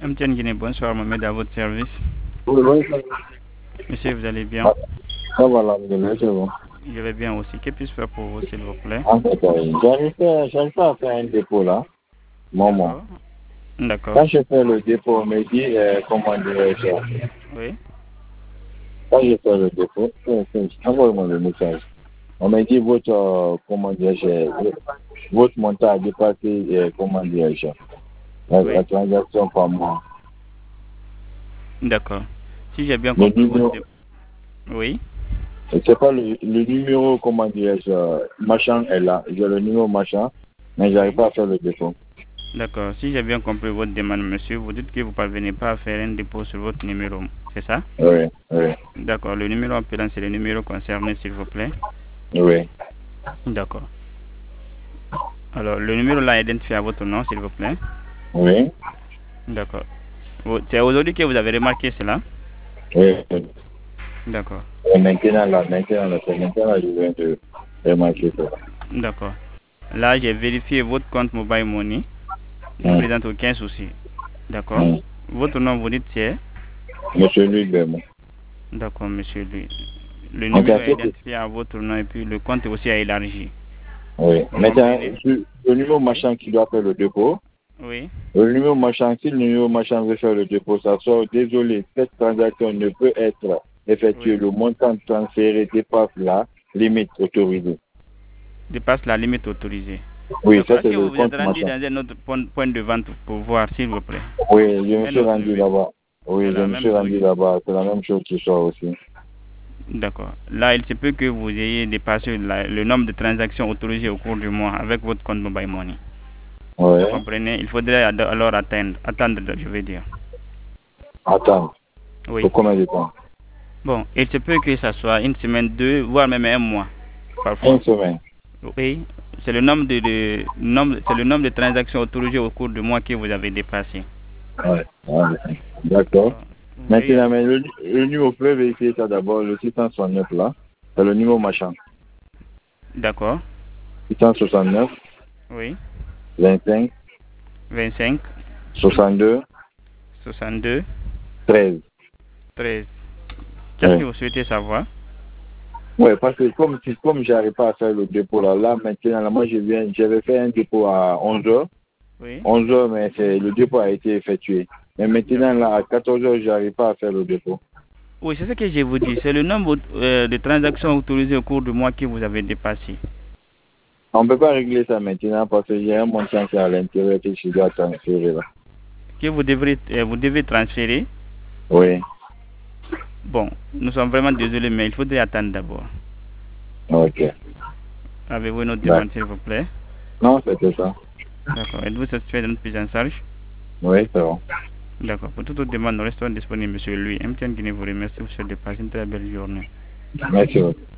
MTN Guinée, bonsoir, Mohamed, à votre service. Oui, oui, Monsieur, vous allez bien? ça va, là, c'est bon. Je vais bien aussi. Que puis-je faire pour vous, s'il vous plaît? En fait, j'arrive pas à faire un dépôt là, moment. D'accord. Quand je fais le dépôt, on me dit comment dirais-je. Oui. Quand je fais le dépôt, envoie-moi le message. On me dit votre, comment dirais-je, votre montant a dépassé, comment dirais-je, la transaction par mois. D'accord. Si j'ai bien Le compris numéro, votre... Oui. c'est pas le numéro, comment dirais-je, machin est là. J'ai le numéro machin, mais j'arrive pas à faire le dépôt. D'accord. Si j'ai bien compris votre demande, monsieur, vous dites que vous ne parvenez pas à faire un dépôt sur votre numéro. C'est ça? Oui, oui. D'accord. Le numéro appelant, c'est le numéro concerné, s'il vous plaît. Oui. D'accord. Alors, le numéro là est identifié à votre nom, s'il vous plaît. Oui. D'accord. C'est aujourd'hui que vous avez remarqué cela? Oui. D'accord. Maintenant, là, je viens de remarquer ça. D'accord. Là, j'ai vérifié votre compte Mobile Money. Il ne présente aucun souci. D'accord. Votre nom, vous dites c'est? Monsieur Louis Bermond. D'accord, monsieur Louis. Le numéro est identifié à votre nom et puis le compte aussi a élargi. Oui. Vous Maintenant, comprenez? le numéro machin qui doit faire le dépôt. Oui. Le numéro machin, si le numéro machin veut faire le dépôt, ça sort. Désolé, cette transaction ne peut être effectuée. Oui. Le montant transféré dépasse la limite autorisée. Dépasse la limite autorisée. Oui, ça D'accord. Est-ce c'est que le vous vous êtes compte rendu machin. dans un autre point de vente pour voir, s'il vous plaît? Oui, je me Un suis autre rendu numéro. là-bas. C'est Oui, je la me même suis chose. rendu là-bas. C'est la même chose qui sort aussi. D'accord. Là, il se peut que vous ayez dépassé le nombre de transactions autorisées au cours du mois avec votre compte Mobile Money. Oui. Vous comprenez? Il faudrait alors attendre, je veux dire. Attends. Oui. Pour combien de temps? Bon, il se peut que ça soit une semaine, deux, voire même un mois, parfois. Une semaine. Oui. C'est le nombre c'est le nombre de transactions autorisées au cours du mois que vous avez dépassé. Ouais. D'accord. Vous voyez, Maintenant, mais le numéro, vous pouvez vérifier ça d'abord, le 669 là. C'est le numéro machin. d'accord. 669, Oui. 25, 25, 62, 62, 13. 13. Qu'est-ce que Ouais. vous souhaitez savoir? Ouais, parce que comme j'arrive pas à faire le dépôt là, maintenant, là, moi j'avais fait un dépôt à 11h. Oui. 11h, mais le dépôt a été effectué. Mais maintenant, là, à 14h, j'arrive pas à faire le dépôt. Oui, c'est ce que je vous dis. C'est le nombre de transactions autorisées au cours du mois que vous avez dépassé. On ne peut pas régler ça maintenant parce que j'ai un montant qui est à l'intérieur que je dois transférer là. Que vous devez transférer. Oui. Bon, nous sommes vraiment désolés, mais il faudrait attendre d'abord. Ok. Avez-vous une autre demande, s'il vous plaît? Non, c'était ça. D'accord. Êtes-vous satisfait de notre prise en charge? Oui, c'est bon. D'accord. Pour toute autre demande, nous restons disponibles, monsieur Louis. MTN Guinée vous remercie. Vous souhaite de passer une très belle journée. Merci beaucoup.